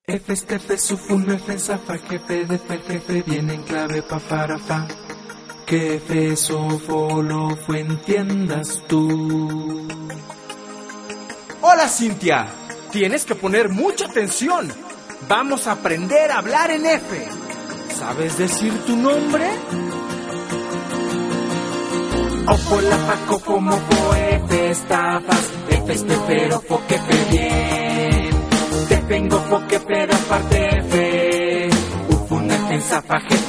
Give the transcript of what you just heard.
F, estefe, sufun, F, zafa, jefe, defe, jefe, viene en clave, pa, para, fa. Que F, sofo, lo, fue, entiendas tú. Hola, Cintia. Tienes que poner mucha atención. Vamos a aprender a hablar en F. ¿Sabes decir tu nombre? Ofo, la, fa, cofo, mofo, F, estafas, F, estefero, fo, que fe, bien. Te vengo, fo, que pero aparte F. Ufun, F, zafa, jefe,